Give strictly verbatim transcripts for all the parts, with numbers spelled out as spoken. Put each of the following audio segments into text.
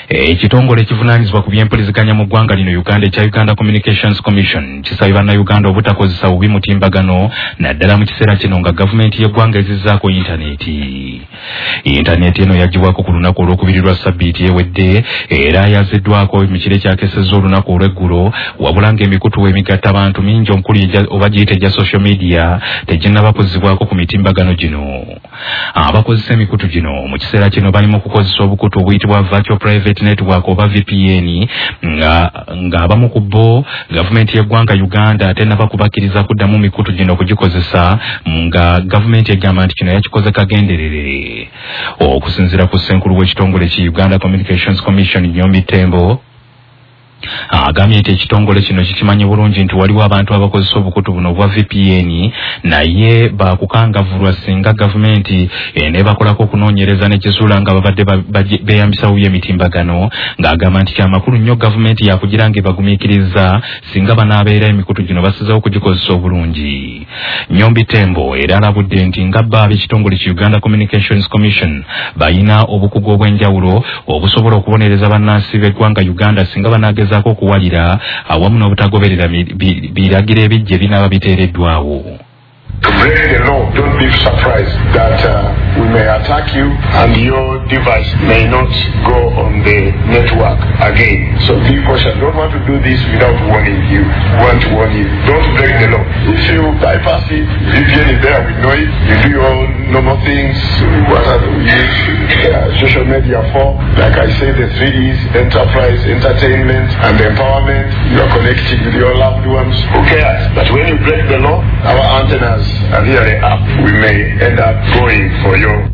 Ekitongole ekivunaanyizibwa ku by'empuliziganya mu ggwanga lino Uganda ekya Uganda Communications Commission kisabye bannayuganda obutakozesa bubi mutimbagano naddala mu kiseera kino nga gavumenti y'eggwanga ezizzaako intaneti. Intaneti eno yagibwako ku lunaku olw'okubiri lwa ssabbiiti ewedde era yaziddwako mu kiro ekyakesezza olunaku olw'eggulo wabula ng'emikutu emigatta abantu mingi omukulu oba giyite egya social media teginnaba kuzzibwako ku mitimbagano gino. Abakozesa emikutu gino mu kiseera kino bali mu kukozesa obukutu obuyitibwa virtual private network oba V P N nga ng'abamu ku bo gavumenti y'eggwanga Uganda tennaba kubakkiriza kuddamu mikutu gino kugikozesa nga gavumenti egamba nti kino yakikoze kagenderere. Okusinziira ku ssenkulu w'ekitongole ki Uganda Communications Commission Nyombi Tembo agambye nti ekitongole kino kikimanyi bulungi nti waliwo abantu abakozesa obukutu buno obwa V P N naye bakukangavulwa singa gavumenti nebakolako okunoonyereza nekizuula nga babadde beeyambisa bubi emitimbagano ng'agamba nti kyamakulu nnyo gavumenti yakugira nga ebagumiikiriza singa banaabeera emikutu gino basizeewo okugikozesa obulungi. Nyombi Tembo era alabudde nti nga bba ab'ekitongole ki Uganda Communications Commission bayina obukugu obw'enjawulo obusobola okubonereza bannansi b'eggwanga Uganda singa banaageza zaako okuwalira awamu n'obutagoberera biragiro ebijja ebinaaba biteereddwawo. To break the law, don't be surprised that uh, we may attack you and your device may not go on the network again. So be cautious. Don't want to do this without warning you. Want to warn you. Don't break the law. If you bypass it, V P N is there, we know it. You do your own normal things. What are we use uh, social media for? Like I say, the three E's, enterprise, entertainment, and empowerment. You are connected with your loved ones. Who cares? But when you break the law, our antennas are really up. We may end up going for your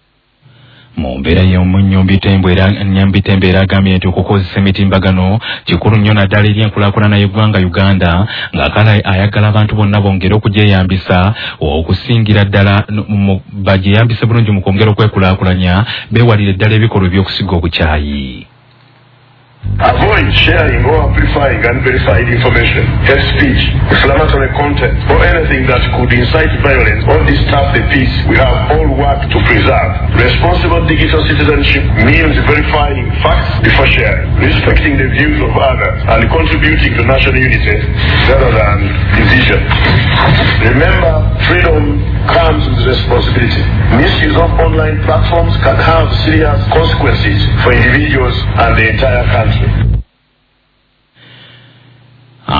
mu mbeera y'Nyombi Tembo era Nyombi Tembo era agambye nti okukozesa emitimbagano kikulu nnyo naddala eri enkulaakulana y'eggwanga Uganda ng'akala ayagala abantu bonna bongere okugyeyambisa okusingira ddala bagyeyambise bulungi mu kwongera okwekulaakulanya beewalire ddala ebikolwa eby'okusiga obukyayi. Avoid sharing or amplifying unverified information, hate speech, inflammatory content, or anything that could incite violence or disturb the peace we have all worked to preserve. Responsible digital citizenship means verifying facts before sharing, respecting the views of others, and contributing to national unity rather than division. Remember, freedom comes with responsibility. Misuse of online platforms can have serious consequences for individuals and the entire country.